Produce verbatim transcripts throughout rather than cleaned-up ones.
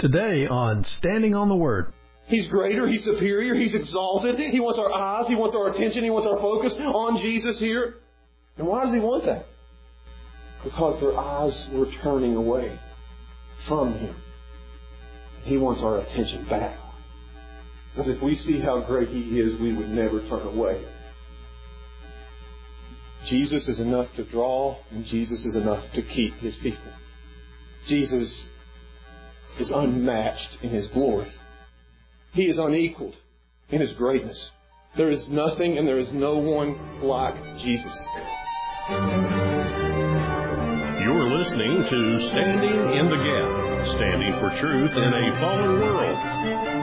Today on Standing on the Word. He's greater, He's superior, He's exalted. He wants our eyes, He wants our attention, He wants our focus on Jesus here. And why does He want that? Because their eyes were turning away from Him. He wants our attention back. Because if we see how great He is, we would never turn away. Jesus is enough to draw, and Jesus is enough to keep His people. Jesus is unmatched in His glory. He is unequaled in His greatness. There is nothing and there is no one like Jesus. You're listening to Standing in the Gap, standing for truth in a fallen world.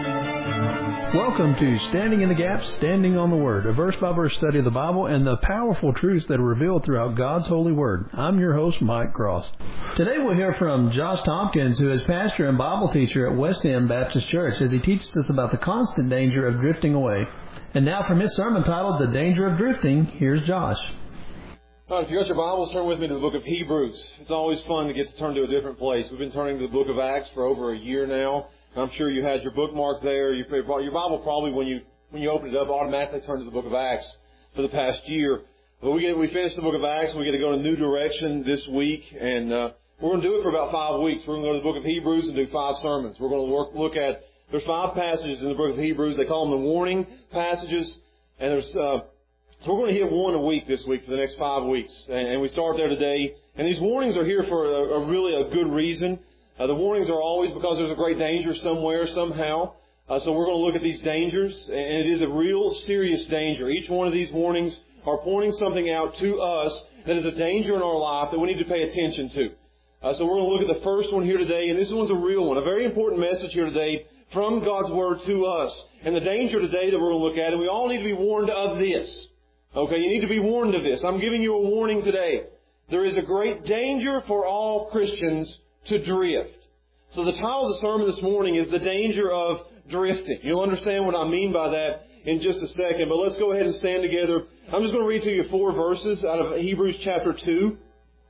Welcome to Standing in the Gap, Standing on the Word, a verse-by-verse study of the Bible and the powerful truths that are revealed throughout God's holy Word. I'm your host, Mike Cross. Today we'll hear from Josh Tompkins, who is pastor and Bible teacher at West End Baptist Church, as he teaches us about the constant danger of drifting away. And now from his sermon titled, The Danger of Drifting, here's Josh. All right, if you got your Bibles, turn with me to the book of Hebrews. It's always fun to get to turn to a different place. We've been turning to the book of Acts for over a year now. I'm sure you had your bookmark there. Your Bible probably, when you when you open it up, automatically turned to the book of Acts for the past year. But we get we finished the book of Acts. We get to go in a new direction this week, and uh, we're going to do it for about five weeks. We're going to go to the book of Hebrews and do five sermons. We're going to work, look at there's five passages in the book of Hebrews. They call them the warning passages, and there's uh, so we're going to hit one a week this week for the next five weeks, and, and we start there today. And these warnings are here for a, a really a good reason. Uh, the warnings are always because there's a great danger somewhere, somehow. Uh, so we're going to look at these dangers, and it is a real serious danger. Each one of these warnings are pointing something out to us that is a danger in our life that we need to pay attention to. Uh, so we're going to look at the first one here today, and this one's a real one, a very important message here today from God's Word to us. And the danger today that we're going to look at, and we all need to be warned of this. Okay, you need to be warned of this. I'm giving you a warning today. There is a great danger for all Christians to drift. So the title of the sermon this morning is The Danger of Drifting. You'll understand what I mean by that in just a second, but let's go ahead and stand together. I'm just going to read to you four verses out of Hebrews chapter two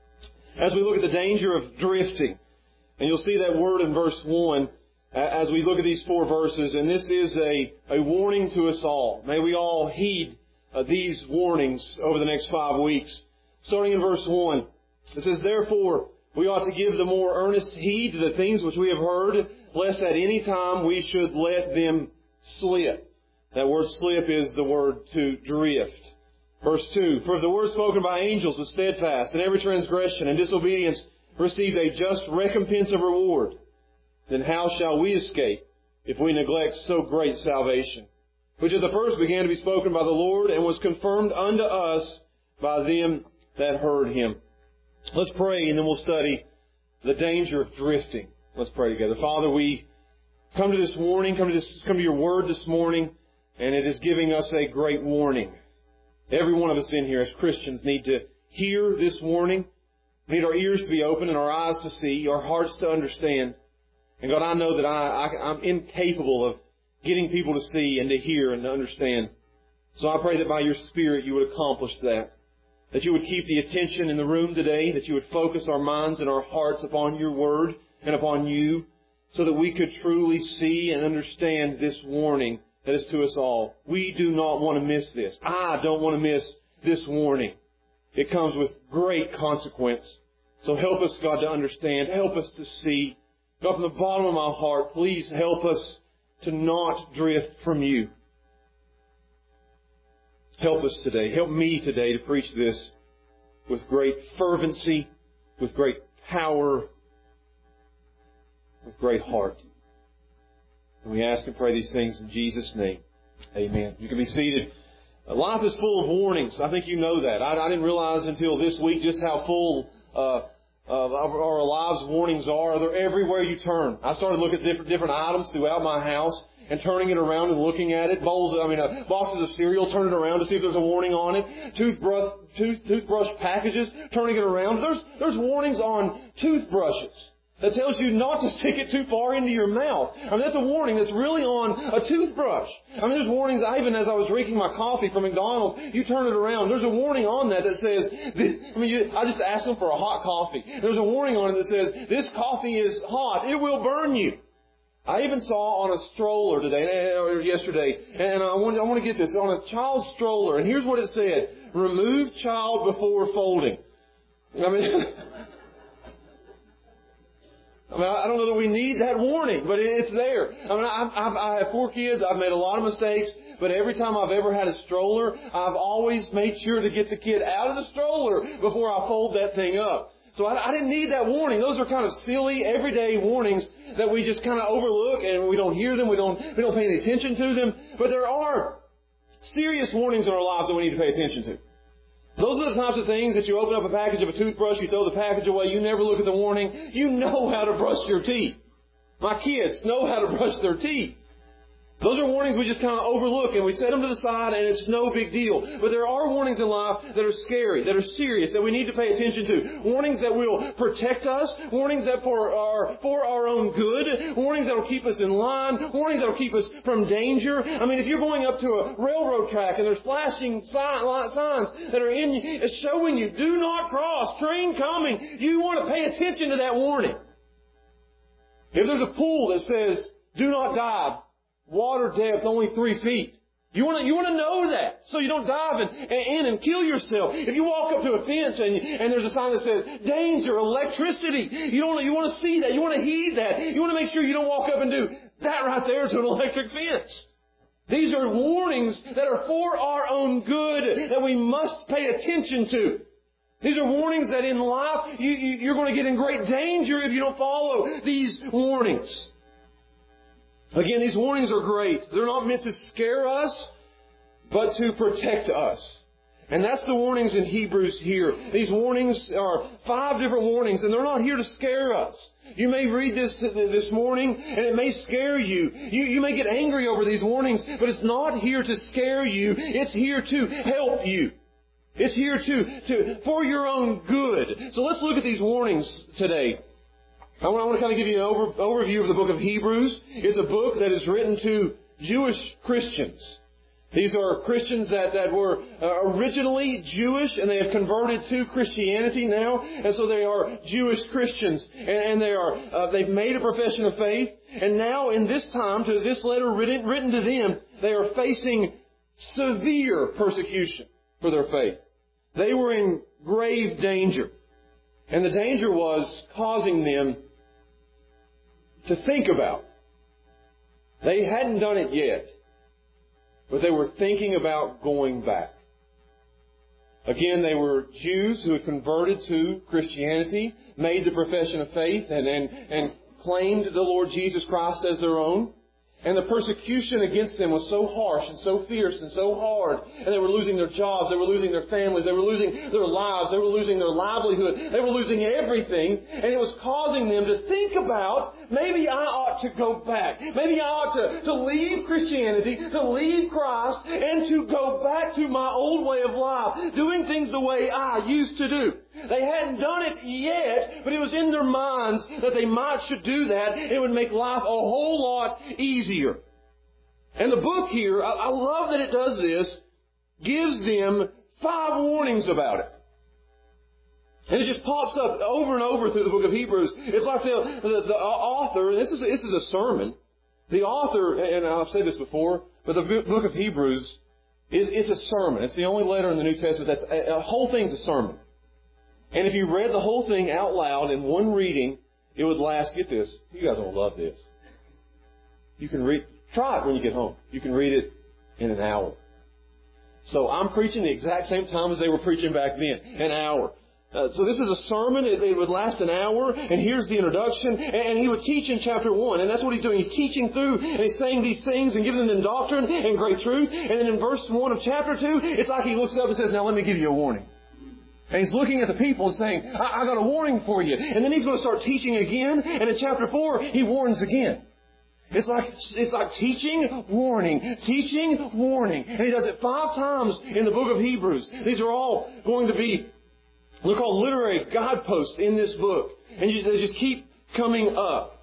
as we look at the danger of drifting. And you'll see that word in verse one as we look at these four verses, and this is a, a warning to us all. May we all heed uh, these warnings over the next five weeks. Starting in verse one, it says, Therefore, we ought to give the more earnest heed to the things which we have heard, lest at any time we should let them slip. That word slip is the word to drift. Verse two, For if the word spoken by angels was steadfast, and every transgression and disobedience received a just recompense of reward, then how shall we escape if we neglect so great salvation, which at the first began to be spoken by the Lord, and was confirmed unto us by them that heard Him? Let's pray, and then we'll study the danger of drifting. Let's pray together. Father, we come to this warning, come to this, come to your word this morning, and it is giving us a great warning. Every one of us in here as Christians need to hear this warning. We need our ears to be open and our eyes to see, our hearts to understand. And God, I know that I, I, I'm incapable of getting people to see and to hear and to understand. So I pray that by your Spirit you would accomplish that. That you would keep the attention in the room today, that you would focus our minds and our hearts upon your word and upon you, so that we could truly see and understand this warning that is to us all. We do not want to miss this. I don't want to miss this warning. It comes with great consequence. So help us, God, to understand. Help us to see. God, from the bottom of my heart, please help us to not drift from you. Help us today. Help me today to preach this with great fervency, with great power, with great heart. And we ask and pray these things in Jesus' name. Amen. You can be seated. Life is full of warnings. I think you know that. I, I didn't realize until this week just how full uh, of our lives warnings are. They're everywhere you turn. I started looking at different, different items throughout my house, and turning it around and looking at it. Bowls, I mean, uh, boxes of cereal, turning it around to see if there's a warning on it. Toothbrush, tooth, toothbrush packages, turning it around. There's, there's warnings on toothbrushes that tells you not to stick it too far into your mouth. I mean, that's a warning that's really on a toothbrush. I mean, there's warnings, I even as I was drinking my coffee from McDonald's, you turn it around, there's a warning on that that says, I mean, you, I just asked them for a hot coffee. There's a warning on it that says, this coffee is hot, it will burn you. I even saw on a stroller today, or yesterday, and I want, I want to get this, on a child stroller, and here's what it said: remove child before folding. I mean, I mean, I don't know that we need that warning, but it's there. I mean, I, I, I have four kids. I've made a lot of mistakes, but every time I've ever had a stroller, I've always made sure to get the kid out of the stroller before I fold that thing up. So I, I didn't need that warning. Those are kind of silly, everyday warnings that we just kind of overlook, and we don't hear them. We don't we don't pay any attention to them. But there are serious warnings in our lives that we need to pay attention to. Those are the types of things that you open up a package of a toothbrush, you throw the package away, you never look at the warning. You know how to brush your teeth. My kids know how to brush their teeth. Those are warnings we just kind of overlook, and we set them to the side, and it's no big deal. But there are warnings in life that are scary, that are serious, that we need to pay attention to. Warnings that will protect us. Warnings that for our, for our own good. Warnings that will keep us in line. Warnings that will keep us from danger. I mean, if you're going up to a railroad track and there's flashing sign, signs that are in showing you, do not cross, train coming, you want to pay attention to that warning. If there's a pool that says, do not dive, water depth only three feet. You want to you want to know that so you don't dive in, in and kill yourself. If you walk up to a fence and and there's a sign that says danger, electricity, you don't you want to see that. You want to heed that. You want to make sure you don't walk up and do that right there to an electric fence. These are warnings that are for our own good that we must pay attention to. These are warnings that in life you, you, you're going to get in great danger if you don't follow these warnings. Again, these warnings are great. They're not meant to scare us, but to protect us. And that's the warnings in Hebrews here. These warnings are five different warnings, and they're not here to scare us. You may read this this morning, and it may scare you. You, you may get angry over these warnings, but it's not here to scare you. It's here to help you. It's here to, to for your own good. So let's look at these warnings today. I want, I want to kind of give you an over, overview of the book of Hebrews. It's a book that is written to Jewish Christians. These are Christians that, that were uh, originally Jewish, and they have converted to Christianity now, and so they are Jewish Christians, and, and they are uh, they've made a profession of faith, and now in this time, to this letter written, written to them, they are facing severe persecution for their faith. They were in grave danger, and the danger was causing them to think about. They hadn't done it yet, but they were thinking about going back. Again, they were Jews who had converted to Christianity, made the profession of faith, and, and, and claimed the Lord Jesus Christ as their own. And the persecution against them was so harsh and so fierce and so hard. And they were losing their jobs. They were losing their families. They were losing their lives. They were losing their livelihood. They were losing everything. And it was causing them to think about, maybe I ought to go back. Maybe I ought to, to leave Christianity, to leave Christ, and to go back to my old way of life, doing things the way I used to do. They hadn't done it yet, but it was in their minds that they might should do that. It would make life a whole lot easier. And the book here, I, I love that it does this, gives them five warnings about it. And it just pops up over and over through the book of Hebrews. It's like the, the, the author, and this is, this is a sermon. The author, and I've said this before, but the book of Hebrews is it's a sermon. It's the only letter in the New Testament that's, a, a whole thing's a sermon. And if you read the whole thing out loud in one reading, it would last, get this, you guys will love this. You can read, try it when you get home. You can read it in an hour. So I'm preaching the exact same time as they were preaching back then, an hour. Uh, so this is a sermon. It, it would last an hour. And here's the introduction. And, and he would teach in chapter one. And that's what he's doing. He's teaching through and he's saying these things and giving them doctrine and great truth. And then in verse one of chapter two, it's like he looks up and says, now let me give you a warning. And he's looking at the people and saying, I, I got a warning for you. And then he's going to start teaching again. And in chapter four, he warns again. It's like, it's like teaching, warning, teaching, warning. And he does it five times in the book of Hebrews. These are all going to be, they're called literary guideposts in this book. And you, they just keep coming up.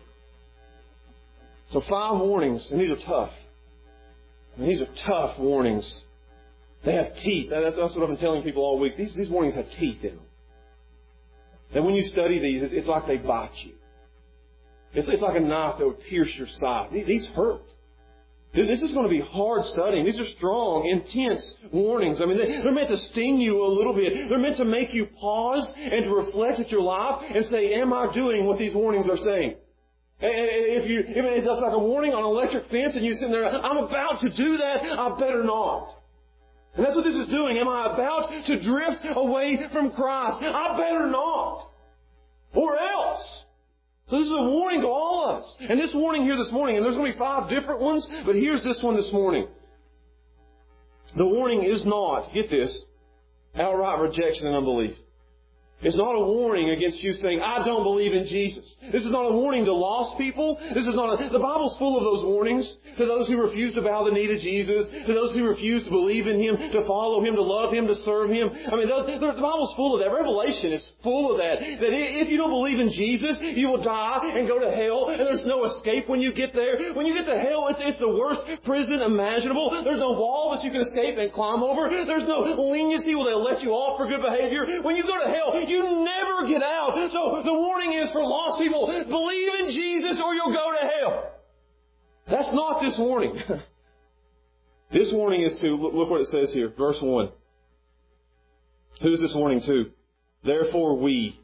So five warnings, and these are tough. And these are tough warnings. They have teeth. That's, that's what I've been telling people all week. These, these warnings have teeth in them. And when you study these, it's like they bite you. It's, it's like a knife that would pierce your side. These, these hurt. This, this is going to be hard studying. These are strong, intense warnings. I mean, they, they're meant to sting you a little bit. They're meant to make you pause and to reflect at your life and say, am I doing what these warnings are saying? If you, if it's like a warning on an electric fence and you're sitting there, I'm about to do that, I better not. And that's what this is doing. Am I about to drift away from Christ? I better not. Or else. So this is a warning to all of us. And this warning here this morning, and there's going to be five different ones, but here's this one this morning. The warning is not, get this, outright rejection and unbelief. It's not a warning against you saying, I don't believe in Jesus. This is not a warning to lost people. This is not a, the Bible's full of those warnings to those who refuse to bow the knee to Jesus, to those who refuse to believe in Him, to follow Him, to love Him, to serve Him. I mean, the, the Bible's full of that. Revelation is full of that. That if you don't believe in Jesus, you will die and go to hell, and there's no escape when you get there. When you get to hell, it's, it's the worst prison imaginable. There's no wall that you can escape and climb over. There's no leniency where they'll let you off for good behavior. When you go to hell, you never get out. So the warning is for lost people, believe in Jesus or you'll go to hell. That's not this warning. This warning is to, look what it says here, verse one. Who's this warning to? Therefore we.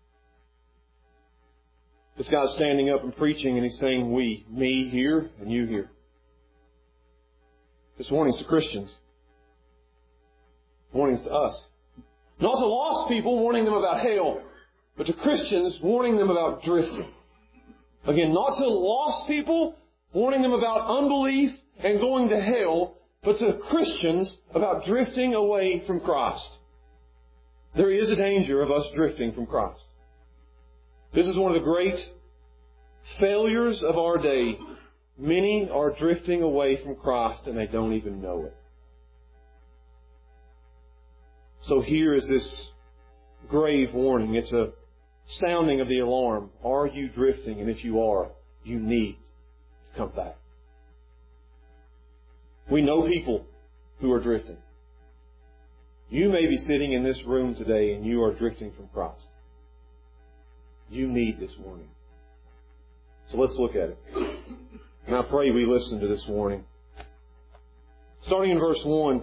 This guy's standing up and preaching and he's saying we. Me here and you here. This warning's to Christians. Warning's to us. Not to lost people, warning them about hell, but to Christians, warning them about drifting. Again, not to lost people, warning them about unbelief and going to hell, but to Christians about drifting away from Christ. There is a danger of us drifting from Christ. This is one of the great failures of our day. Many are drifting away from Christ and they don't even know it. So here is this grave warning. It's a sounding of the alarm. Are you drifting? And if you are, you need to come back. We know people who are drifting. You may be sitting in this room today and you are drifting from Christ. You need this warning. So let's look at it. And I pray we listen to this warning. Starting in verse one,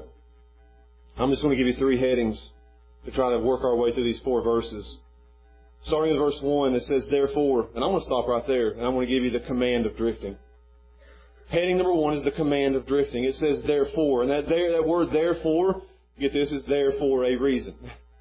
I'm just going to give you three headings to try to work our way through these four verses. Starting with verse one, it says, therefore, and I'm going to stop right there, and I'm going to give you the command of drifting. Heading number one is the command of drifting. It says, therefore, and that there, that word therefore, get this, is there for a reason.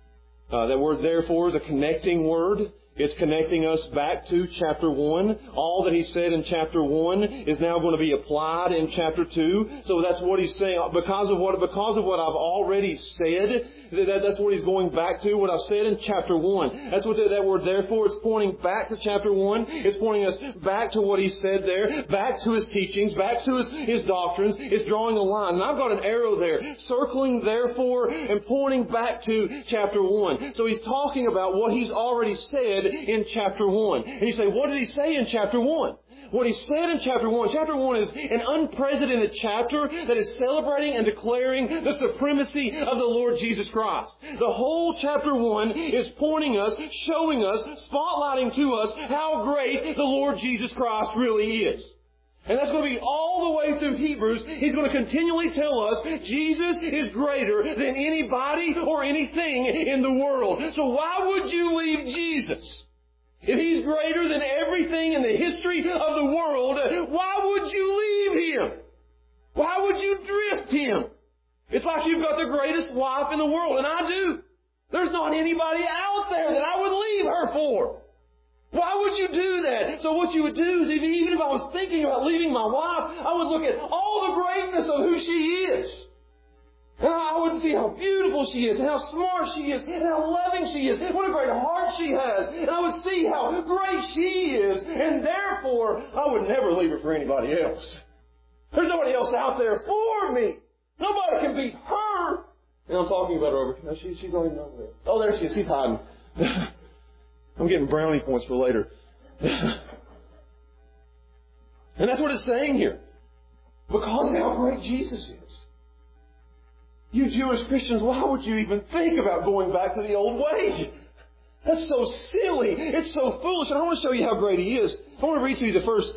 Uh, that word therefore is a connecting word. It's connecting us back to chapter one. All that he said in chapter one is now going to be applied in chapter two. So that's what he's saying. Because of what, because of what I've already said, that, that's what he's going back to, what I said in chapter one. That's what that, that word therefore is pointing back to chapter one. It's pointing us back to what he said there, back to his teachings, back to his, his doctrines. It's drawing a line. And I've got an arrow there, circling therefore and pointing back to chapter one. So he's talking about what he's already said in chapter one. And you say, what did he say in chapter one? What he said in chapter one. Chapter one is an unprecedented chapter that is celebrating and declaring the supremacy of the Lord Jesus Christ. The whole chapter one is pointing us, showing us, spotlighting to us how great the Lord Jesus Christ really is. And that's going to be all the way through Hebrews. He's going to continually tell us Jesus is greater than anybody or anything in the world. So why would you leave Jesus? If He's greater than everything in the history of the world, why would you leave Him? Why would you drift Him? It's like you've got the greatest wife in the world, and I do. There's not anybody out there that I would leave her for. Why would you do that? So what you would do is, even if I was thinking about leaving my wife, I would look at all the greatness of who she is. And I would see how beautiful she is, and how smart she is, and how loving she is, and what a great heart she has. And I would see how great she is, and therefore, I would never leave her for anybody else. There's nobody else out there for me. Nobody can beat her. And I'm talking about her over here. No, she's, she's not even over there. Oh, there she is. She's hiding. I'm getting brownie points for later. And that's what it's saying here. Because of how great Jesus is. You Jewish Christians, why would you even think about going back to the old way? That's so silly. It's so foolish. And I want to show you how great He is. I want to read to you the first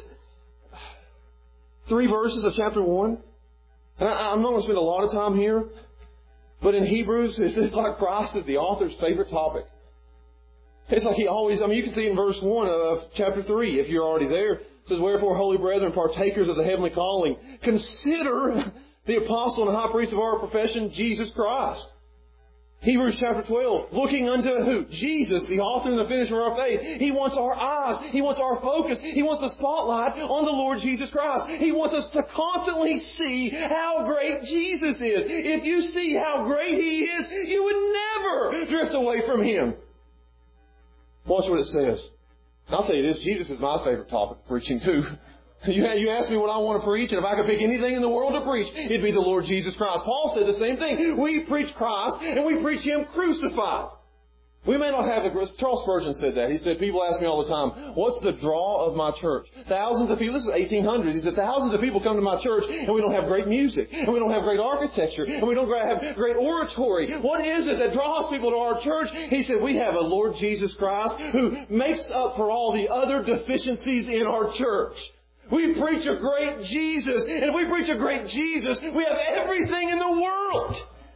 three verses of chapter one. And I, I'm not going to spend a lot of time here. But in Hebrews, it's just like Christ is the author's favorite topic. It's like he always, I mean, you can see in verse one of chapter three, if you're already there. It says, "Wherefore, holy brethren, partakers of the heavenly calling, consider the apostle and high priest of our profession, Jesus Christ." Hebrews chapter twelve, looking unto who? Jesus, the author and the finisher of our faith. He wants our eyes. He wants our focus. He wants the spotlight on the Lord Jesus Christ. He wants us to constantly see how great Jesus is. If you see how great He is, you would never drift away from Him. Watch what it says. I'll tell you this, Jesus is my favorite topic of preaching too. You, you ask me what I want to preach, and if I could pick anything in the world to preach, it'd be the Lord Jesus Christ. Paul said the same thing. We preach Christ, and we preach Him crucified. We may not have a... Charles Spurgeon said that. He said, people ask me all the time, what's the draw of my church? Thousands of people, this is eighteen hundreds. He said, thousands of people come to my church, and we don't have great music, and we don't have great architecture, and we don't have great oratory. What is it that draws people to our church? He said, we have a Lord Jesus Christ who makes up for all the other deficiencies in our church. We preach a great Jesus, and if we preach a great Jesus, we have everything in the world.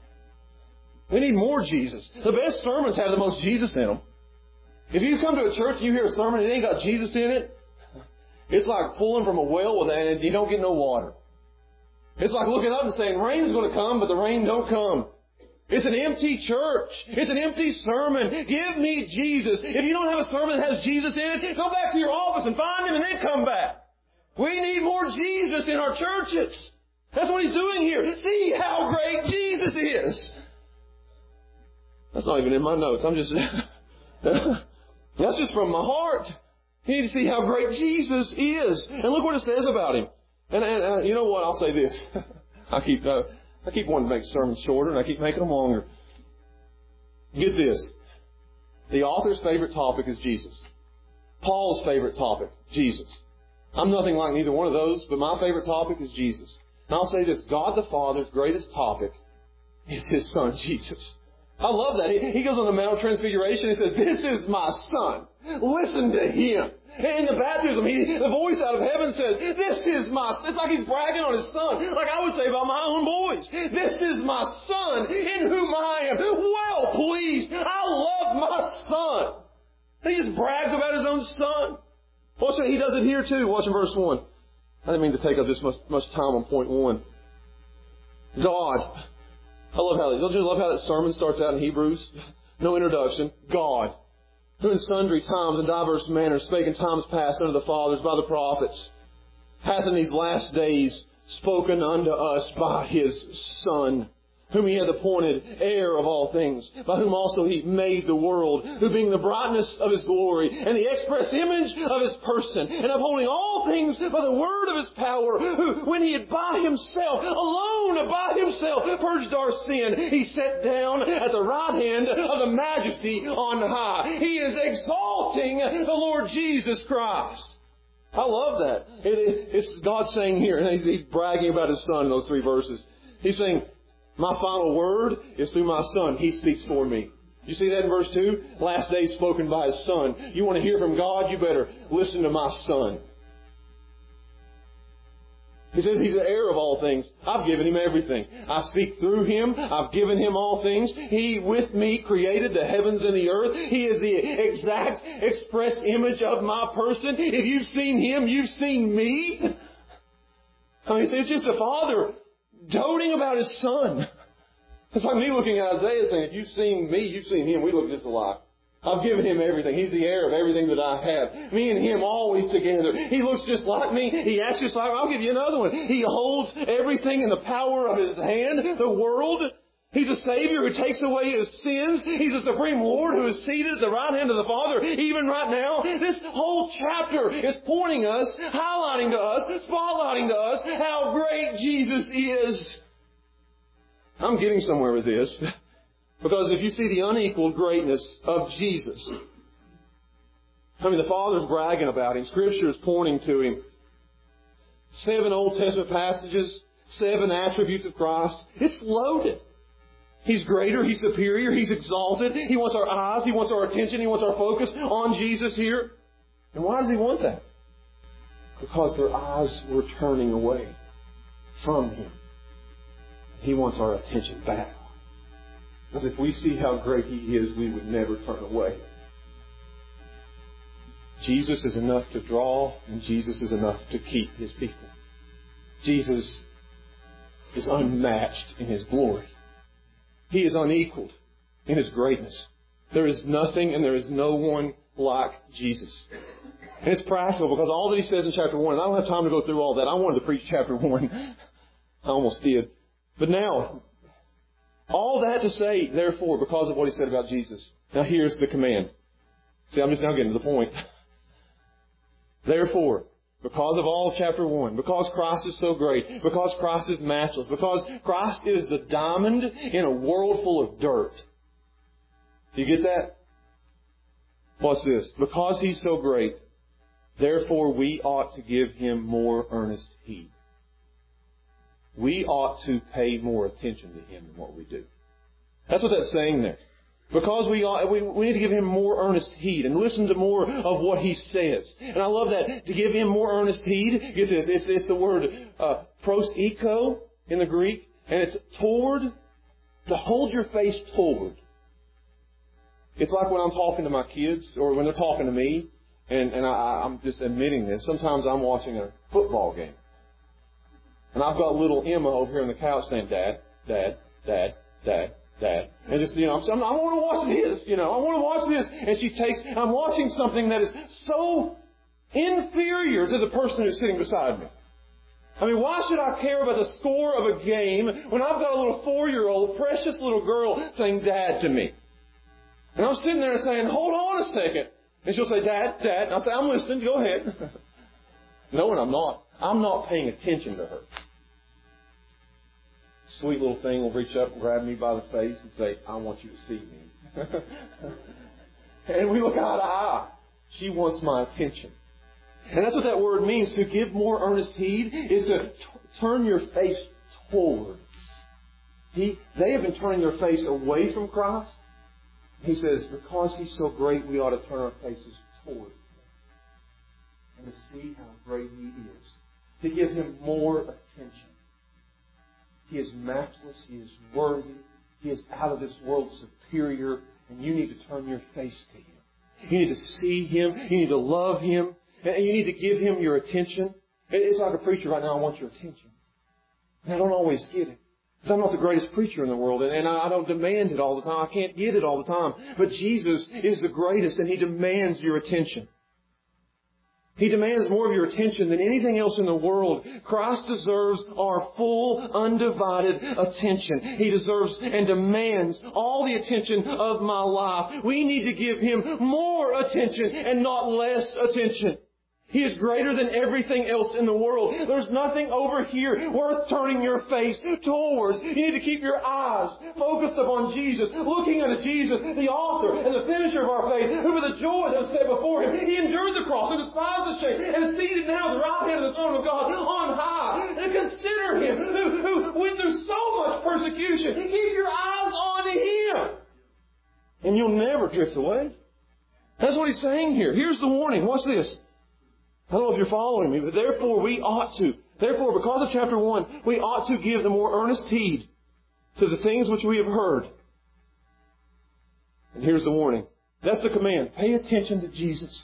We need more Jesus. The best sermons have the most Jesus in them. If you come to a church and you hear a sermon and it ain't got Jesus in it, it's like pulling from a well with and you don't get no water. It's like looking up and saying, rain's going to come, but the rain don't come. It's an empty church. It's an empty sermon. Give me Jesus. If you don't have a sermon that has Jesus in it, go back to your office and find Him and then come back. We need more Jesus in our churches. That's what He's doing here. See how great Jesus is. That's not even in my notes. I'm just... that's just from my heart. You need to see how great Jesus is. And look what it says about Him. And, and uh, you know what? I'll say this. I keep uh, I keep wanting to make sermons shorter, and I keep making them longer. Get this. The author's favorite topic is Jesus. Paul's favorite topic, Jesus. I'm nothing like neither one of those, but my favorite topic is Jesus. And I'll say this, God the Father's greatest topic is His Son, Jesus. I love that. He, he goes on the Mount of Transfiguration and says, this is my Son. Listen to Him. In the baptism, he, the voice out of heaven says, this is my Son. It's like He's bragging on His Son, like I would say about my own boys. This is my Son in whom I am well pleased. I love my Son. And He just brags about His own Son. Watch it. He does it here too. Watch in verse one. I didn't mean to take up this much, much time on point one. God. I love how, don't you love how that sermon starts out in Hebrews? No introduction. God, who in sundry times and diverse manners spake in times past unto the fathers by the prophets, hath in these last days spoken unto us by His Son, whom He hath appointed heir of all things, by whom also He made the world, who being the brightness of His glory, and the express image of His person, and upholding all things by the word of His power, who, when He had by Himself, alone by Himself, purged our sin, He sat down at the right hand of the Majesty on high. He is exalting the Lord Jesus Christ. I love that. It, it, it's God saying here, and he's, he's bragging about His Son in those three verses. He's saying, my final word is through my Son. He speaks for me. You see that in verse two? Last days spoken by His Son. You want to hear from God? You better listen to my Son. He says He's the heir of all things. I've given Him everything. I speak through Him. I've given Him all things. He, with me, created the heavens and the earth. He is the exact express image of my person. If you've seen Him, you've seen me. I mean, it's just a father doting about his Son. It's like me looking at Isaiah saying, if you've seen me, you've seen Him. We look just alike. I've given Him everything. He's the heir of everything that I have. Me and Him always together. He looks just like me. He acts just like me. I'll give you another one. He holds everything in the power of His hand. The world. He's a Savior who takes away His sins. He's a Supreme Lord who is seated at the right hand of the Father, even right now. This whole chapter is pointing us, highlighting to us, spotlighting to us how great Jesus is. I'm getting somewhere with this. Because if you see the unequaled greatness of Jesus, I mean, the Father's bragging about Him. Scripture is pointing to Him. Seven Old Testament passages, seven attributes of Christ. It's loaded. He's greater. He's superior. He's exalted. He wants our eyes. He wants our attention. He wants our focus on Jesus here. And why does He want that? Because their eyes were turning away from Him. He wants our attention back. Because if we see how great He is, we would never turn away. Jesus is enough to draw, and Jesus is enough to keep His people. Jesus is unmatched in His glory. He is unequaled in His greatness. There is nothing and there is no one like Jesus. And it's practical because all that He says in chapter one, and I don't have time to go through all that. I wanted to preach chapter one. I almost did. But now, all that to say, therefore, because of what He said about Jesus. Now here's the command. See, I'm just now getting to the point. Therefore, because of all of chapter one, because Christ is so great, because Christ is matchless, because Christ is the diamond in a world full of dirt. Do you get that? What's this? Because He's so great, therefore we ought to give Him more earnest heed. We ought to pay more attention to Him than what we do. That's what that's saying there. Because we, ought, we we need to give Him more earnest heed and listen to more of what He says. And I love that. To give Him more earnest heed, get this, it's, it's the word uh, proseko in the Greek. And it's toward, to hold your face toward. It's like when I'm talking to my kids or when they're talking to me. And, and I, I'm just admitting this. Sometimes I'm watching a football game. And I've got little Emma over here on the couch saying, Dad, Dad, Dad, Dad. Dad. And just, you know, I'm saying, I want to watch this, you know, I want to watch this. And she takes, I'm watching something that is so inferior to the person who's sitting beside me. I mean, why should I care about the score of a game when I've got a little four-year-old, precious little girl saying Dad to me? And I'm sitting there and saying, hold on a second. And she'll say, Dad, Dad. And I'll say, I'm listening, go ahead. No, and I'm not. I'm not paying attention to her. Sweet little thing will reach up and grab me by the face and say, I want you to see me. And we look eye to eye. She wants my attention. And that's what that word means. To give more earnest heed is to t- turn your face towards. He, they have been turning their face away from Christ. He says, because He's so great, we ought to turn our faces toward Him. And to see how great He is. To give Him more attention. He is matchless. He is worthy. He is out of this world superior. And you need to turn your face to Him. You need to see Him. You need to love Him. And you need to give Him your attention. It's like a preacher right now, I want your attention. And I don't always get it. Because I'm not the greatest preacher in the world. And I don't demand it all the time. I can't get it all the time. But Jesus is the greatest and He demands your attention. He demands more of your attention than anything else in the world. Christ deserves our full, undivided attention. He deserves and demands all the attention of my life. We need to give Him more attention and not less attention. He is greater than everything else in the world. There's nothing over here worth turning your face towards. You need to keep your eyes focused upon Jesus, looking unto Jesus, the author and the finisher of our faith, who for the joy that was set before Him, He endured the cross and despised the shame, and is seated now at the right hand of the throne of God on high. And consider Him, who, who went through so much persecution. Keep your eyes on Him. And you'll never drift away. That's what He's saying here. Here's the warning. Watch this. I don't know if you're following me, but therefore we ought to. Therefore, because of chapter one, we ought to give the more earnest heed to the things which we have heard. And here's the warning. That's the command. Pay attention to Jesus.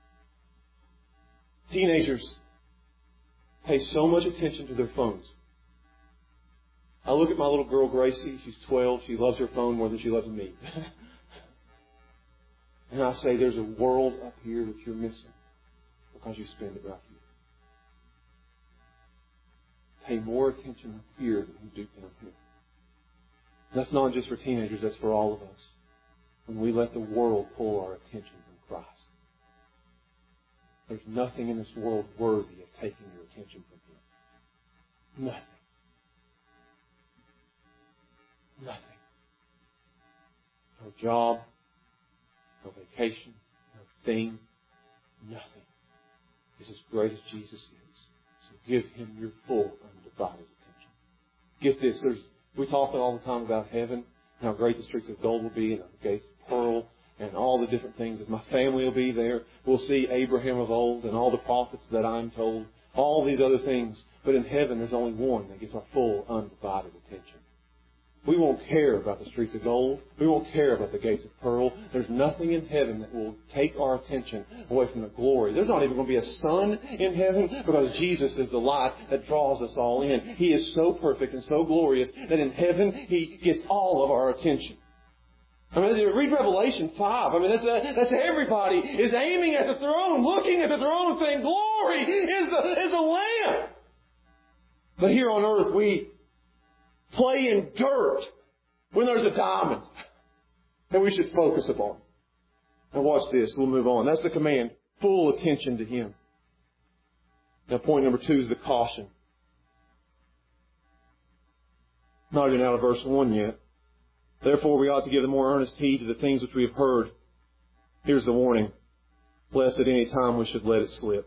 Teenagers pay so much attention to their phones. I look at my little girl, Gracie. She's twelve. She loves her phone more than she loves me. And I say, there's a world up here that you're missing. Because you spend it right here. Pay more attention up here than you do down here. That's not just for teenagers, that's for all of us. When we let the world pull our attention from Christ. There's nothing in this world worthy of taking your attention from Him. Nothing. Nothing. No job, no vacation, no thing, nothing is as great as Jesus is. So give Him your full, undivided attention. Get this. There's, we talk all the time about heaven. how great the streets of gold will be, and the gates of pearl, and all the different things. As my family will be there, we'll see Abraham of old and all the prophets that I'm told, all these other things. But in heaven, there's only one that gets our full, undivided attention. We won't care about the streets of gold. We won't care about the gates of pearl. There's nothing in heaven that will take our attention away from the glory. There's not even going to be a sun in heaven because Jesus is the light that draws us all in. He is so perfect and so glorious that in heaven He gets all of our attention. I mean, read Revelation five. I mean, that's, uh, that's everybody is aiming at the throne, looking at the throne, saying, "Glory is the, is the Lamb." But here on earth, we play in dirt when there's a diamond that we should focus upon. Now watch this. We'll move on. That's the command. Full attention to Him. Now point number two is the caution. Not even out of verse one yet. Therefore we ought to give the more earnest heed to the things which we have heard. Here's the warning. Lest at any time we should let it slip.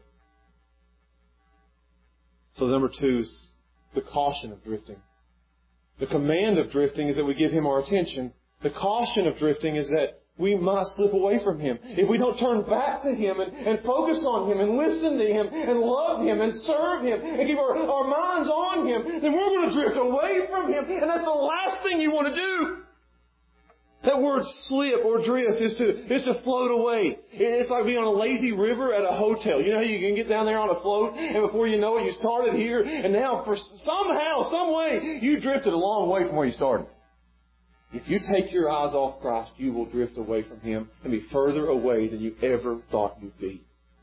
So number two is the caution of drifting. The command of drifting is that we give Him our attention. The caution of drifting is that we might slip away from Him. If we don't turn back to Him and, and focus on Him and listen to Him and love Him and serve Him and keep our, our minds on Him, then we're going to drift away from Him. And that's the last thing you want to do. That word slip or drift is to is to float away. It's like being on a lazy river at a hotel. You know how you can get down there on a float and before you know it, you started here and now for somehow, some way, you drifted a long way from where you started. If you take your eyes off Christ, you will drift away from Him and be further away than you ever thought you'd be.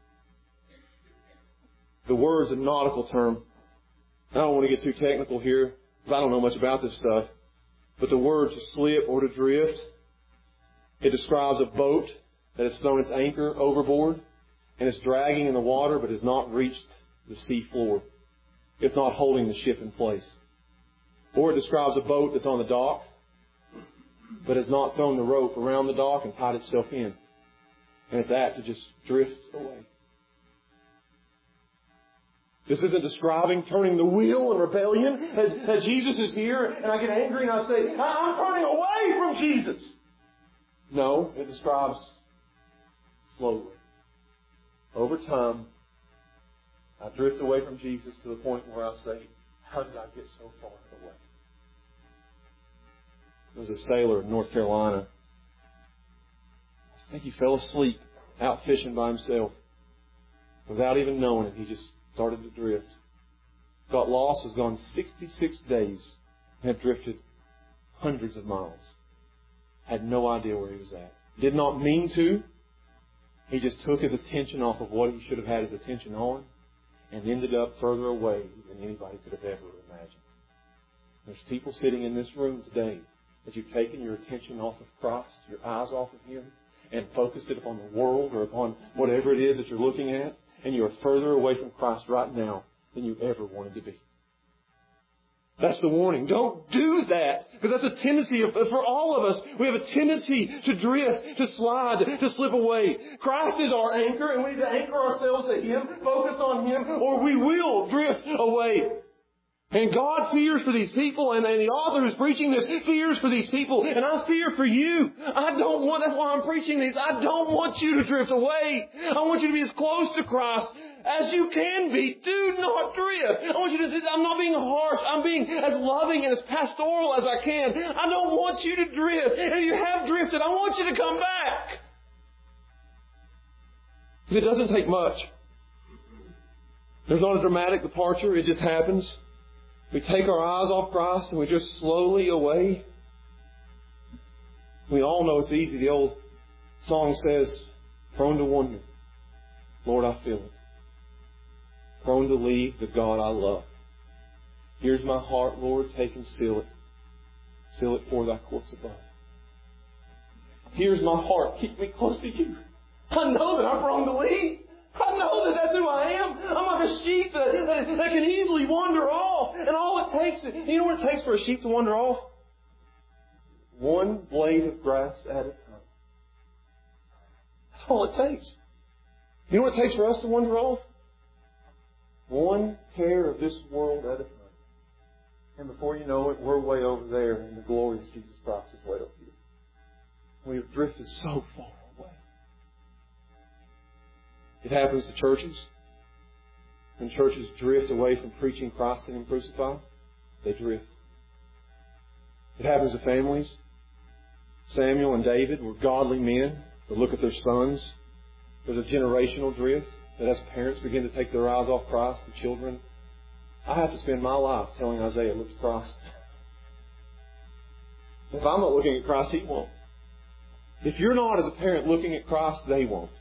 The word's a nautical term. I don't want to get too technical here because I don't know much about this stuff. But the word to slip or to drift, it describes a boat that has thrown its anchor overboard and is dragging in the water but has not reached the sea floor. It's not holding the ship in place. Or it describes a boat that's on the dock but has not thrown the rope around the dock and tied itself in. And it's apt to just drift away. This isn't describing turning the wheel in rebellion, that, that Jesus is here and I get angry and I say, I'm turning away from Jesus. No, it describes slowly. Over time, I drift away from Jesus to the point where I say, how did I get so far away? There was a sailor in North Carolina. I think he fell asleep out fishing by himself. Without even knowing it, he just started to drift. Got lost, was gone sixty-six days, and had drifted hundreds of miles. Had no idea where he was at. Did not mean to. He just took his attention off of what he should have had his attention on and ended up further away than anybody could have ever imagined. There's people sitting in this room today that you've taken your attention off of Christ, your eyes off of Him, and focused it upon the world or upon whatever it is that you're looking at, and you are further away from Christ right now than you ever wanted to be. That's the warning. Don't do that. Because that's a tendency of, for all of us. We have a tendency to drift, to slide, to slip away. Christ is our anchor and we need to anchor ourselves to Him, focus on Him, or we will drift away. And God fears for these people, and, and the author who's preaching this fears for these people, and I fear for you. I don't want, that's why I'm preaching these. I don't want you to drift away. I want you to be as close to Christ as you can be. Do not drift. I want you to, I'm not being harsh. I'm being as loving and as pastoral as I can. I don't want you to drift. And if you have drifted, I want you to come back. Because it doesn't take much. There's not a dramatic departure. It just happens. We take our eyes off Christ and we drift slowly away. We all know it's easy. The old song says, prone to wonder, Lord, I feel it. Prone to leave the God I love. Here's my heart, Lord, take and seal it. Seal it for Thy courts above. Here's my heart, keep me close to You. I know that I'm prone to leave. I know that that's who I am. I'm like a sheep that, that, that can easily wander off. And all it takes, you know what it takes for a sheep to wander off? One blade of grass at a time. That's all it takes. You know what it takes for us to wander off? One hair of this world at a time. And before you know it, we're way over there, and the glorious Jesus Christ is way up here. We have drifted so far away. It happens to churches. When churches drift away from preaching Christ and Him crucified, they drift. It happens to families. Samuel and David were godly men. But look at their sons. There's a generational drift that as parents begin to take their eyes off Christ, the children. I have to spend my life telling Isaiah, look to Christ. If I'm not looking at Christ, he won't. If you're not, as a parent, looking at Christ, they won't.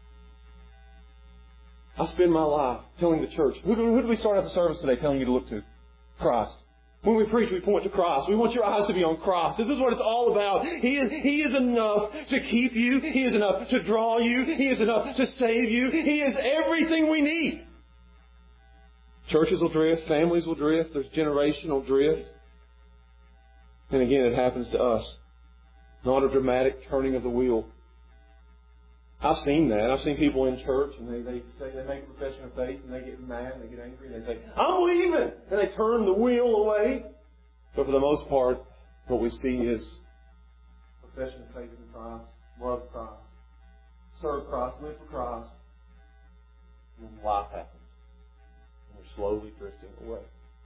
I spend my life telling the church, who do, who do we start out the service today telling you to look to? Christ. When we preach, we point to Christ. We want your eyes to be on Christ. This is what it's all about. He is, He is enough to keep you. He is enough to draw you. He is enough to save you. He is everything we need. Churches will drift. Families will drift. There's generational drift. And again, it happens to us. Not a dramatic turning of the wheel. I've seen that. I've seen people in church and they, they say they make a profession of faith and they get mad and they get angry and they say, I'm leaving! And they turn the wheel away. But for the most part, what we see is profession of faith in Christ, love Christ, serve Christ, live for Christ. And then life happens. And we're slowly drifting away.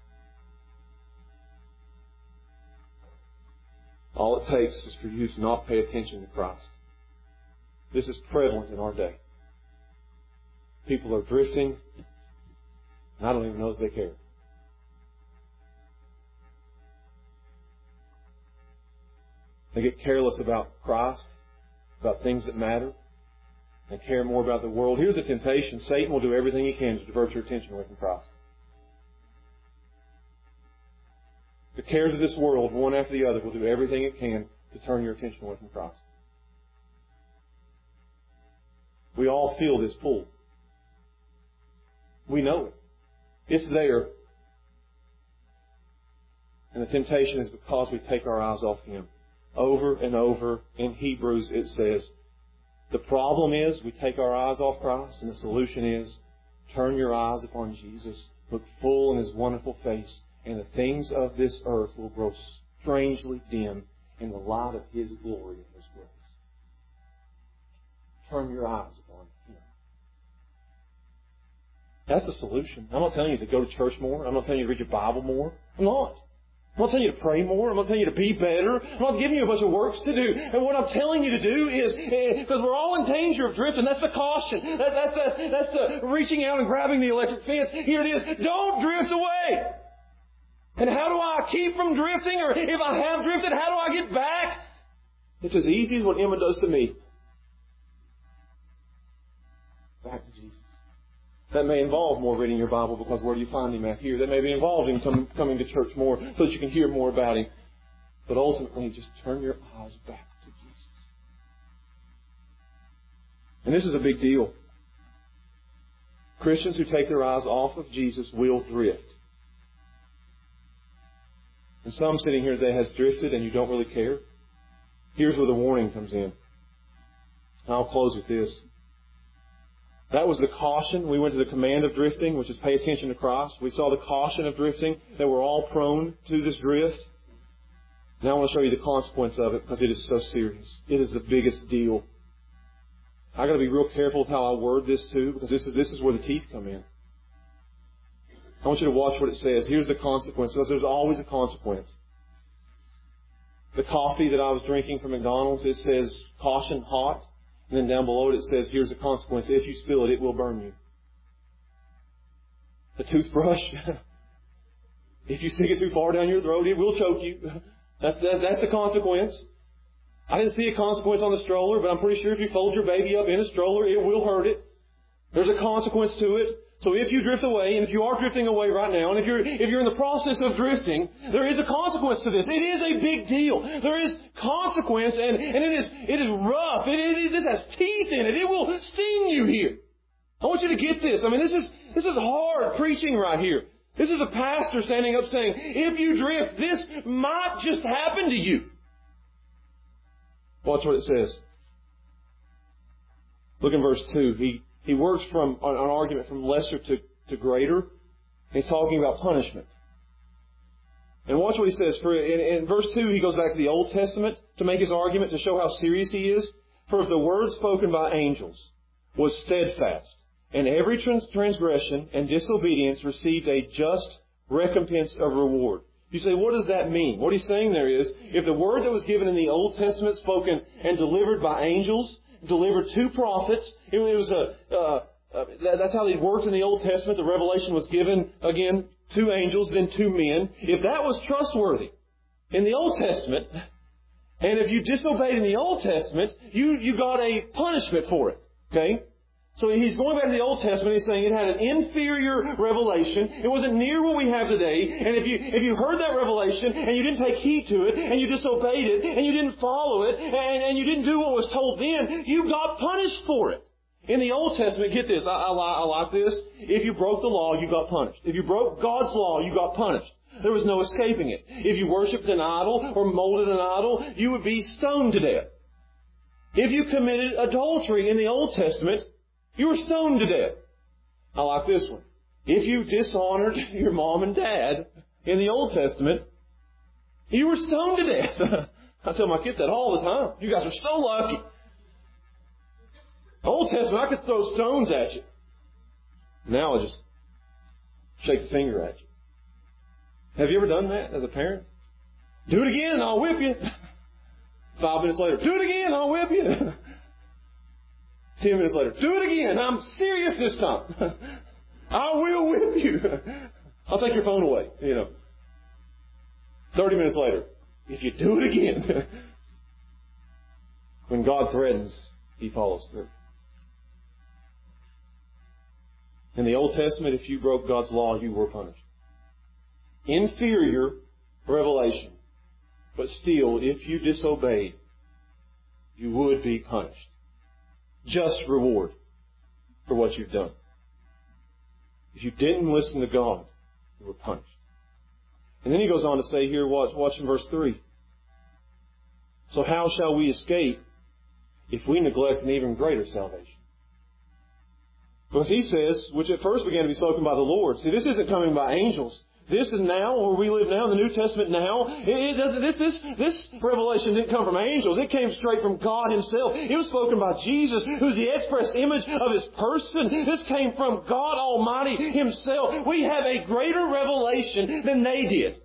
All it takes is for you to not pay attention to Christ. This is prevalent in our day. People are drifting, and I don't even know if they care. They get careless about Christ, about things that matter, and care more about the world. Here's the temptation. Satan will do everything he can to divert your attention away from Christ. The cares of this world, one after the other, will do everything it can to turn your attention away from Christ. We all feel this pull. We know it. It's there. And the temptation is because we take our eyes off Him. Over and over in Hebrews it says, the problem is we take our eyes off Christ, and the solution is turn your eyes upon Jesus, look full in His wonderful face, and the things of this earth will grow strangely dim in the light of His glory and His grace. Turn your eyes upon Him. That's the solution. I'm not telling you to go to church more. I'm not telling you to read your Bible more. I'm not. I'm not telling you to pray more. I'm not telling you to be better. I'm not giving you a bunch of works to do. And what I'm telling you to do is, because we're all in danger of drifting, that's the caution. That, that's, that's, that's the reaching out and grabbing the electric fence. Here it is. Don't drift away. And how do I keep from drifting? Or if I have drifted, how do I get back? It's as easy as what Emma does to me. Back to Jesus. That may involve more reading your Bible, because where do you find Him at here? That may be involving come, coming to church more so that you can hear more about Him. But ultimately, just turn your eyes back to Jesus. And this is a big deal. Christians who take their eyes off of Jesus will drift. And some sitting here today has drifted and you don't really care. Here's where the warning comes in. I'll close with this. That was the caution. We went to the command of drifting, which is pay attention to Christ. We saw the caution of drifting, that we're all prone to this drift. Now I want to show you the consequence of it, because it is so serious. It is the biggest deal. I've got to be real careful with how I word this too, because this is, this is where the teeth come in. I want you to watch what it says. Here's the consequence, because there's always a consequence. The coffee that I was drinking from McDonald's, it says caution hot. And then down below it, it says, here's the consequence. If you spill it, it will burn you. The toothbrush, if you stick it too far down your throat, it will choke you. That's, that, that's the consequence. I didn't see a consequence on the stroller, but I'm pretty sure if you fold your baby up in a stroller, it will hurt it. There's a consequence to it. So if you drift away, and if you are drifting away right now, and if you're if you're in the process of drifting, there is a consequence to this. It is a big deal. There is consequence, and, and it is it is rough. It, it, this has teeth in it. It will sting you here. I want you to get this. I mean, this is this is hard preaching right here. This is a pastor standing up saying, if you drift, this might just happen to you. Watch what it says. Look in verse two. He He works from an argument from lesser to, to greater. He's talking about punishment. And watch what he says. For in, in verse two, he goes back to the Old Testament to make his argument, to show how serious he is. For if the word spoken by angels was steadfast, and every trans- transgression and disobedience received a just recompense of reward. You say, what does that mean? What he's saying there is, if the word that was given in the Old Testament, spoken and delivered by angels, delivered to prophets, it was a, uh, uh, that's how it worked in the Old Testament. The revelation was given, again, to angels, then to men. If that was trustworthy in the Old Testament, and if you disobeyed in the Old Testament, you, you got a punishment for it. Okay? So he's going back to the Old Testament. He's saying it had an inferior revelation. It wasn't near what we have today. And if you if you heard that revelation and you didn't take heed to it and you disobeyed it and you didn't follow it and, and you didn't do what was told then, you got punished for it. In the Old Testament, get this, I, I, I like this. If you broke the law, you got punished. If you broke God's law, you got punished. There was no escaping it. If you worshipped an idol or molded an idol, you would be stoned to death. If you committed adultery in the Old Testament, you were stoned to death. I like this one. If you dishonored your mom and dad in the Old Testament, you were stoned to death. I tell my kids that all the time. You guys are so lucky. Old Testament, I could throw stones at you. Now I just shake the finger at you. Have you ever done that as a parent? Do it again and I'll whip you. Five minutes later, do it again and I'll whip you. Ten minutes later, do it again. I'm serious this time. I will whip you. I'll take your phone away. You know. Thirty minutes later, if you do it again. When God threatens, He follows through. In the Old Testament, if you broke God's law, you were punished. Inferior revelation. But still, if you disobeyed, you would be punished. Just reward for what you've done. If you didn't listen to God, you were punished. And then he goes on to say here, watch, watch in verse three. So how shall we escape if we neglect an even greater salvation? Because he says, which at first began to be spoken by the Lord. See, this isn't coming by angels. This is now, where we live now, in the New Testament now. It, it doesn't, this, this, this revelation didn't come from angels. It came straight from God Himself. It was spoken by Jesus, who's the express image of His person. This came from God Almighty Himself. We have a greater revelation than they did.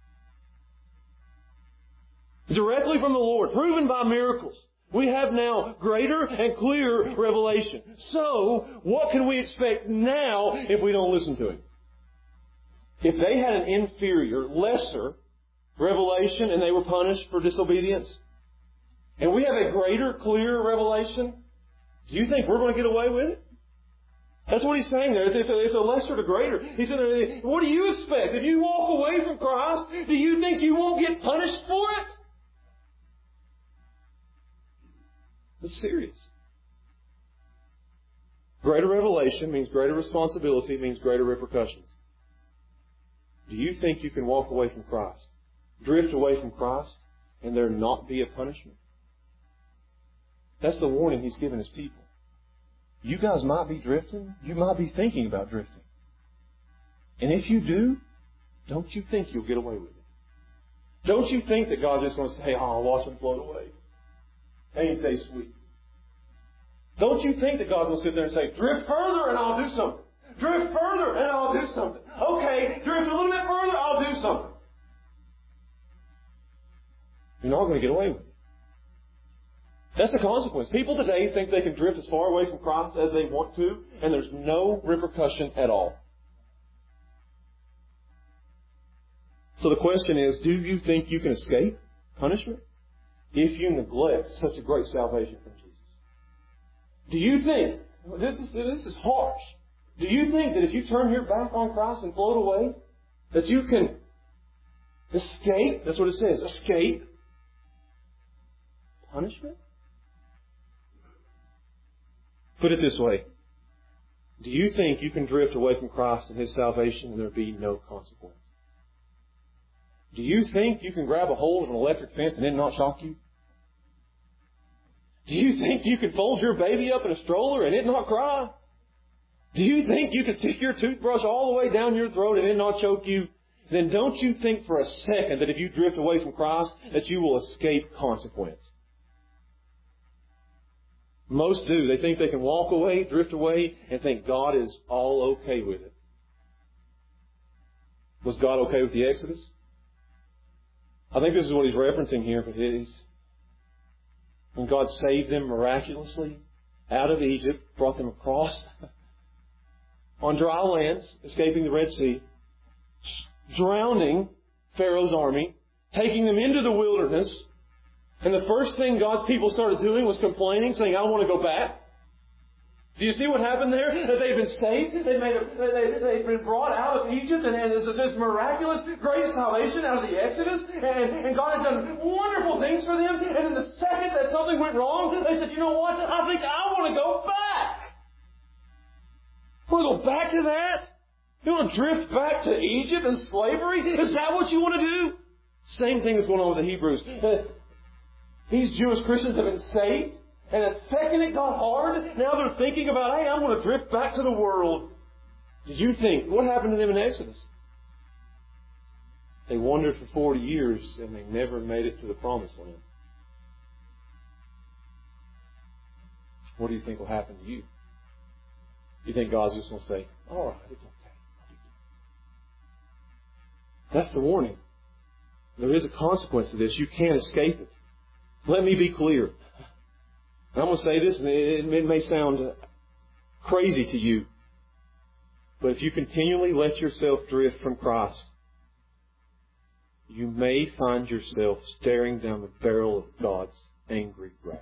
Directly from the Lord, proven by miracles. We have now greater and clearer revelation. So, what can we expect now if we don't listen to Him? If they had an inferior, lesser revelation and they were punished for disobedience, and we have a greater, clearer revelation, do you think we're going to get away with it? That's what he's saying there. It's a, it's a lesser to greater. He said, what do you expect? If you walk away from Christ, do you think you won't get punished for it? It's serious. Greater revelation means greater responsibility, means greater repercussions. Do you think you can walk away from Christ, drift away from Christ, and there not be a punishment? That's the warning He's given His people. You guys might be drifting. You might be thinking about drifting. And if you do, don't you think you'll get away with it? Don't you think that God's just going to say, oh, I'll watch them float away? Ain't they sweet? Don't you think that God's going to sit there and say, drift further and I'll do something. Drift further and I'll do something. Okay, drift a little bit further, I'll do something. You're not going to get away with it. That's the consequence. People today think they can drift as far away from Christ as they want to, and there's no repercussion at all. So the question is, do you think you can escape punishment if you neglect such a great salvation from Jesus? Do you think, this is, this is harsh, do you think that if you turn your back on Christ and float away, that you can escape, that's what it says, escape punishment? Put it this way. Do you think you can drift away from Christ and His salvation and there be no consequence? Do you think you can grab a hold of an electric fence and it not shock you? Do you think you can fold your baby up in a stroller and it not cry? Do you think you can stick your toothbrush all the way down your throat and it not choke you? then don't you think for a second that if you drift away from Christ, that you will escape consequence. Most do. They think they can walk away, drift away, and think God is all okay with it. Was God okay with the Exodus? I think this is what he's referencing here, but it is when God saved them miraculously out of Egypt, brought them across on dry lands, escaping the Red Sea, drowning Pharaoh's army, taking them into the wilderness, and the first thing God's people started doing was complaining, saying, I want to go back. Do you see what happened there? That they've been saved, they've, made a, they, they've been brought out of Egypt, and, and there's this miraculous, great salvation out of the Exodus, and, and God had done wonderful things for them, and in the second that something went wrong, they said, you know what, I think I want to go back. You want to go back to that? You want to drift back to Egypt and slavery? Is that what you want to do? Same thing is going on with the Hebrews. These Jewish Christians have been saved, and the second it got hard, now they're thinking about, hey, I'm going to drift back to the world. Did you think, what happened to them in Exodus? They wandered for forty years, and they never made it to the Promised Land. What do you think will happen to you? You think God's just going to say, all right, it's okay. That's the warning. There is a consequence to this. You can't escape it. Let me be clear. And I'm going to say this, and it, it may sound crazy to you, but if you continually let yourself drift from Christ, you may find yourself staring down the barrel of God's angry wrath.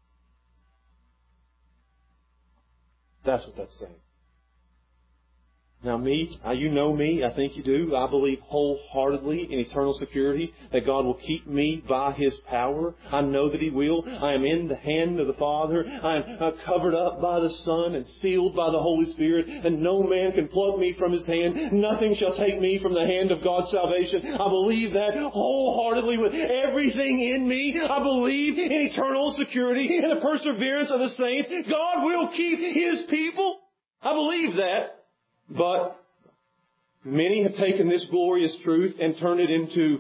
That's what that's saying. Now me, you know me, I think you do. I believe wholeheartedly in eternal security that God will keep me by His power. I know that He will. I am in the hand of the Father. I am covered up by the Son and sealed by the Holy Spirit. And no man can pluck me from His hand. Nothing shall take me from the hand of God's salvation. I believe that wholeheartedly with everything in me. I believe in eternal security and the perseverance of the saints. God will keep His people. I believe that. But many have taken this glorious truth and turned it into,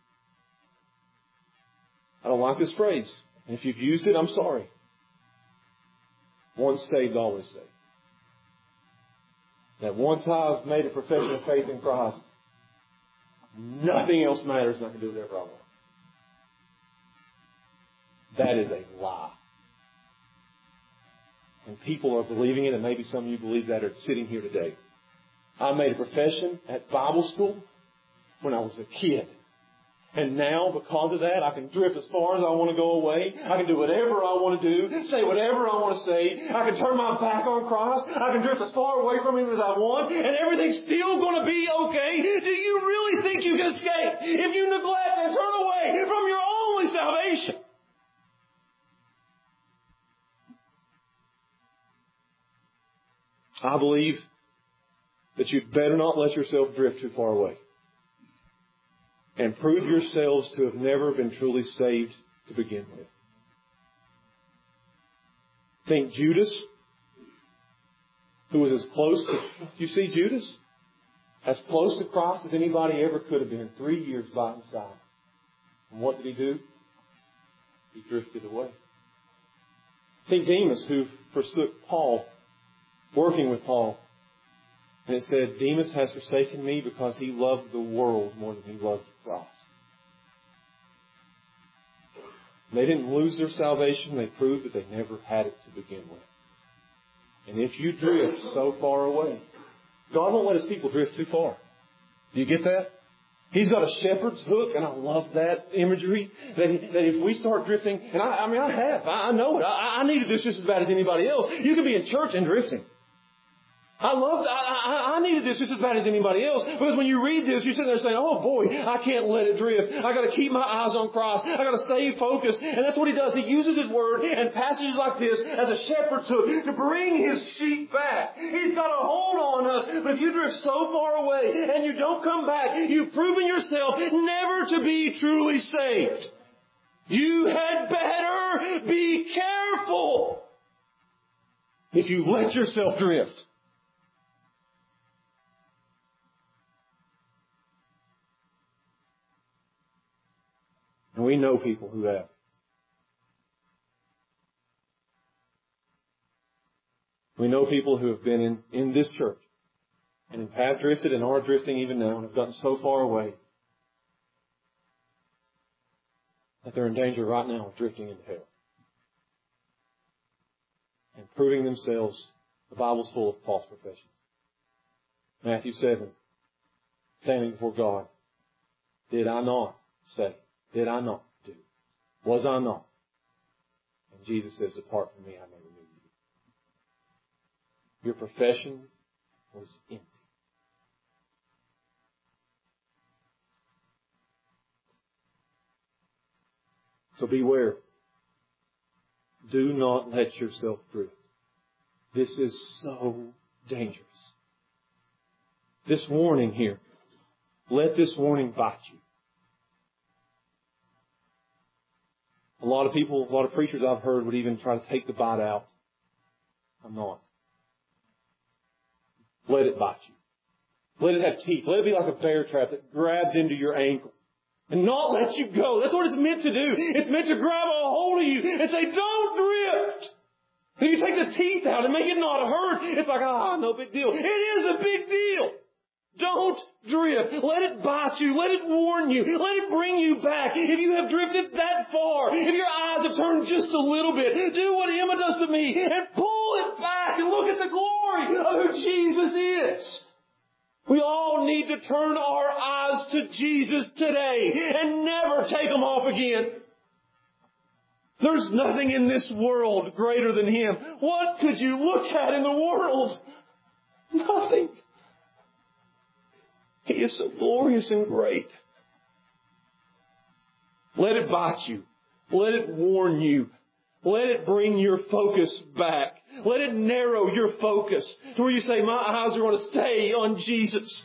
I don't like this phrase. And if you've used it, I'm sorry. Once saved, always saved. That once I've made a profession of faith in Christ, nothing else matters and I can do whatever I want. That is a lie. And people are believing it, and maybe some of you believe that are sitting here today. I made a profession at Bible school when I was a kid. And now, because of that, I can drift as far as I want to go away. I can do whatever I want to do, say whatever I want to say. I can turn my back on Christ. I can drift as far away from Him as I want. And everything's still going to be okay. Do you really think you can escape if you neglect and turn away from your only salvation? I believe that you'd better not let yourself drift too far away. And prove yourselves to have never been truly saved to begin with. Think Judas, who was as close to, you see Judas? As close to Christ as anybody ever could have been. Three years by his side. And what did he do? He drifted away. Think Demas, who forsook Paul, working with Paul. And it said, Demas has forsaken me because he loved the world more than he loved the cross. They didn't lose their salvation. They proved that they never had it to begin with. And if you drift so far away, God won't let His people drift too far. Do you get that? He's got a shepherd's hook, and I love that imagery, that, he, that if we start drifting, and I, I mean, I have, I, I know it. I, I needed this just as bad as anybody else. You can be in church and drifting. I loved, I, I, I needed this just as bad as anybody else. Because when you read this, you're sitting there saying, oh boy, I can't let it drift. I got to keep my eyes on Christ. I got to stay focused. And that's what He does. He uses His Word and passages like this as a shepherd's hook to bring His sheep back. He's got a hold on us. But if you drift so far away and you don't come back, you've proven yourself never to be truly saved. You had better be careful if you let yourself drift. And we know people who have. We know people who have been in, in this church and have drifted and are drifting even now and have gotten so far away that they're in danger right now of drifting into hell. And proving themselves, the Bible's full of false professions. Matthew seven, standing before God. Did I not say? Did I not do? Was I not? And Jesus says, depart from me, I never knew you. Your profession was empty. So beware. Do not let yourself drift. This is so dangerous. This warning here, let this warning bite you. A lot of people, a lot of preachers I've heard would even try to take the bite out. I'm not. Let it bite you. Let it have teeth. Let it be like a bear trap that grabs into your ankle and not let you go. That's what it's meant to do. It's meant to grab a hold of you and say, don't drift. If you take the teeth out and make it not hurt, it's like, ah, no big deal. It is a big deal. Don't drift. Let it bite you. Let it warn you. Let it bring you back. If you have drifted that far, if your eyes have turned just a little bit, do what Emma does to me and pull it back and look at the glory of who Jesus is. We all need to turn our eyes to Jesus today and never take them off again. There's nothing in this world greater than Him. What could you look at in the world? Nothing. He is so glorious and great. Let it bite you. Let it warn you. Let it bring your focus back. Let it narrow your focus to where you say, my eyes are going to stay on Jesus.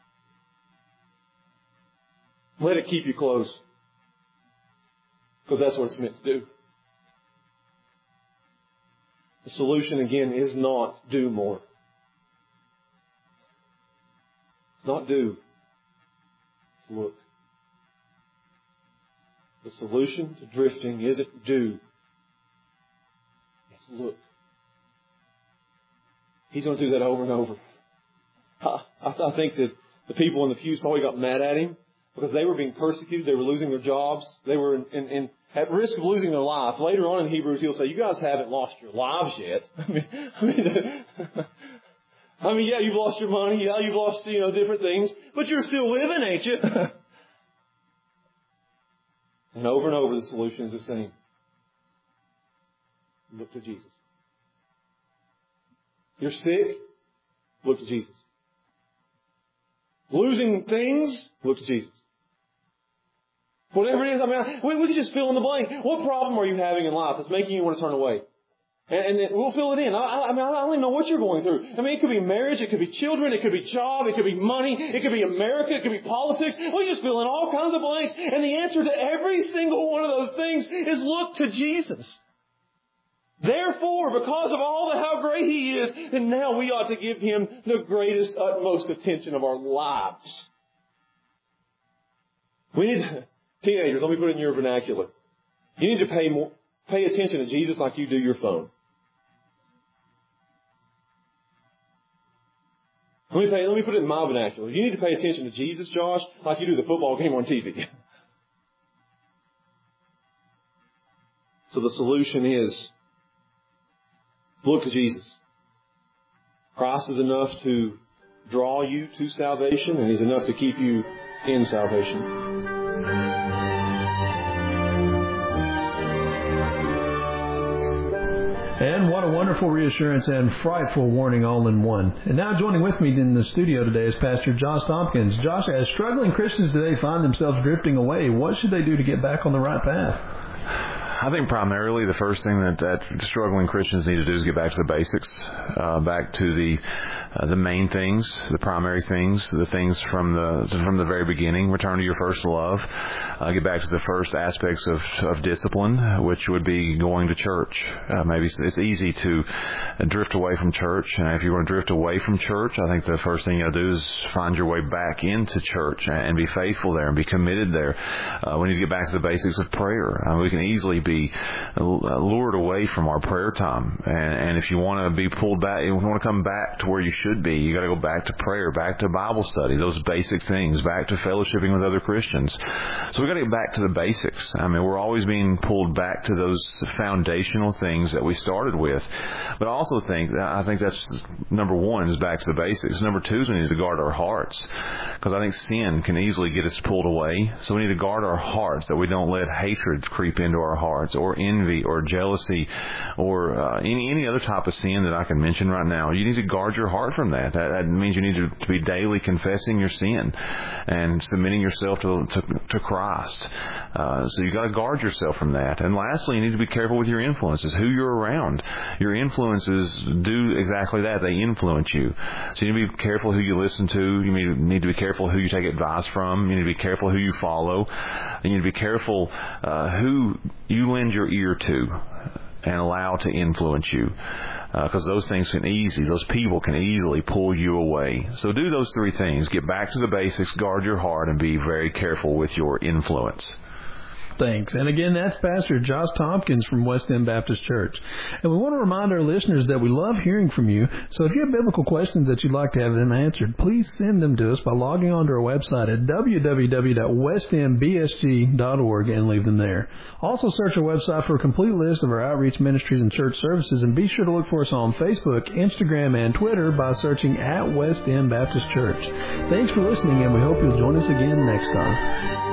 Let it keep you close. Because that's what it's meant to do. The solution, again, is not do more. It's not do. It's look. The solution to drifting isn't do. It's look. He's going to do that over and over. I, I think that the people in the pews probably got mad at him because they were being persecuted. They were losing their jobs. They were in, in, in at risk of losing their life. Later on in Hebrews, he'll say, you guys haven't lost your lives yet. I mean, I mean, I mean, yeah, you've lost your money. Yeah, you've lost, you know, different things. But you're still living, ain't you? And over and over, the solution is the same. Look to Jesus. You're sick? Look to Jesus. Losing things? Look to Jesus. Whatever it is, I mean, we, we can just fill in the blank. What problem are you having in life that's making you want to turn away? And, and we'll fill it in. I, I mean, I don't even know what you're going through. I mean, it could be marriage, it could be children, it could be job, it could be money, it could be America, it could be politics. We just fill in all kinds of blanks. And the answer to every single one of those things is look to Jesus. Therefore, because of all the how great He is, then now we ought to give Him the greatest, utmost attention of our lives. We need to, teenagers, let me put it in your vernacular. You need to pay more, pay attention to Jesus like you do your phone. Let me, pay, let me put it in my vernacular. You need to pay attention to Jesus, Josh, like you do the football game on T V. So the solution is, look to Jesus. Christ is enough to draw you to salvation, and He's enough to keep you in salvation. And what a wonderful reassurance and frightful warning all in one. And now joining with me in the studio today is Pastor Josh Tompkins. Josh, as struggling Christians today find themselves drifting away, what should they do to get back on the right path? I think primarily the first thing that, that struggling Christians need to do is get back to the basics, uh, back to the uh, the main things, the primary things, the things from the from the very beginning. Return to your first love. Uh, get back to the first aspects of, of discipline, which would be going to church. Uh, maybe it's easy to drift away from church. And if you want to drift away from church, I think the first thing you got to do is find your way back into church and be faithful there and be committed there. Uh, we need to get back to the basics of prayer. Uh, we can easily be lured away from our prayer time. And, and if you want to be pulled back, you want to come back to where you should be, you got to go back to prayer, back to Bible study, those basic things, back to fellowshipping with other Christians. So we got to get back to the basics. I mean, we're always being pulled back to those foundational things that we started with. But I also think, I think that's number one is back to the basics. Number two is we need to guard our hearts, because I think sin can easily get us pulled away. So we need to guard our hearts, that we don't let hatred creep into our hearts, or envy, or jealousy, or uh, any any other type of sin that I can mention right now. You need to guard your heart from that. That, that means you need to, to be daily confessing your sin and submitting yourself to to, to Christ. Uh, so you got to guard yourself from that. And lastly, you need to be careful with your influences, who you're around. Your influences do exactly that. They influence you. So you need to be careful who you listen to. You need, need to be careful who you take advice from. You need to be careful who you follow. You need to be careful uh, who you lend your ear to and allow to influence you, because uh, those things can easily, those people can easily pull you away. So do those three things. Get back to the basics, guard your heart, and be very careful with your influence. Thanks. And again, that's Pastor Josh Tompkins from West End Baptist Church. And we want to remind our listeners that we love hearing from you. So if you have biblical questions that you'd like to have them answered, please send them to us by logging on to our website at w w w dot west end b s g dot org and leave them there. Also search our website for a complete list of our outreach ministries and church services, and be sure to look for us on Facebook, Instagram, and Twitter by searching at West End Baptist Church. Thanks for listening, and we hope you'll join us again next time.